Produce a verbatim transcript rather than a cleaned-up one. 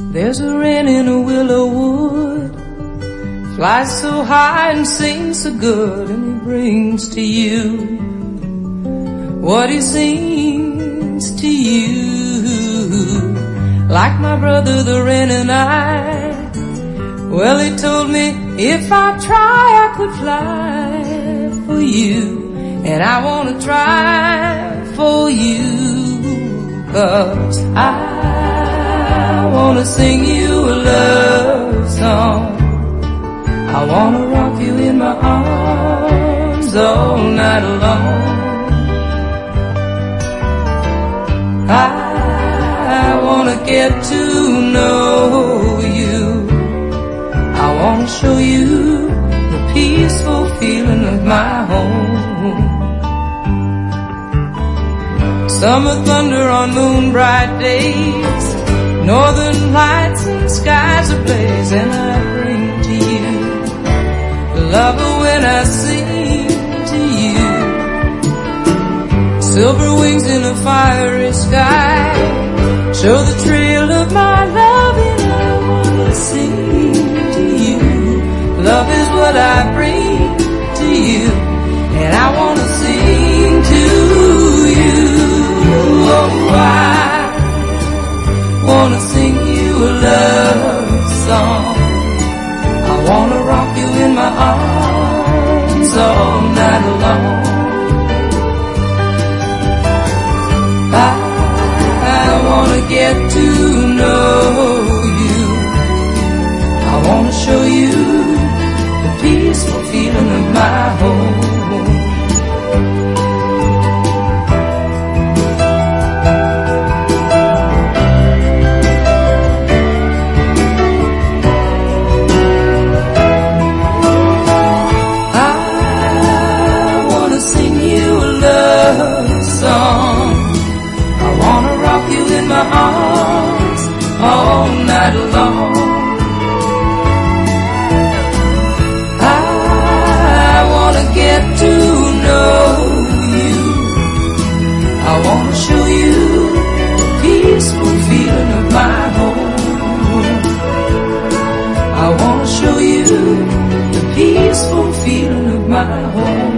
There's a wren in a willow wood, flies so high and sings so good, and he brings to you what he sings to you. Like my brother the wren and I, well, he told me if I try I could fly for you, and I wanna try for you, 'cause I wanna sing you a love song. I wanna rock you in my arms all night long. I wanna get to know you. I wanna show you the peaceful feeling of my home. Summer thunder on moon bright days, northern lights and skies ablaze, and I bring to you lover when I sing to you. Silver wings in a fiery sky show the trail of my love, and I wanna sing to you. Love is what I bring to you, and I wanna sing to you. Oh, I wanna sing you a love song. I wanna rock you in my arms all night long. I, I wanna get to know you. I wanna show you the peaceful feeling of my home. My arms all night long. I wanna get to know you. I wanna show you the peaceful feeling of my home. I wanna show you the peaceful feeling of my home.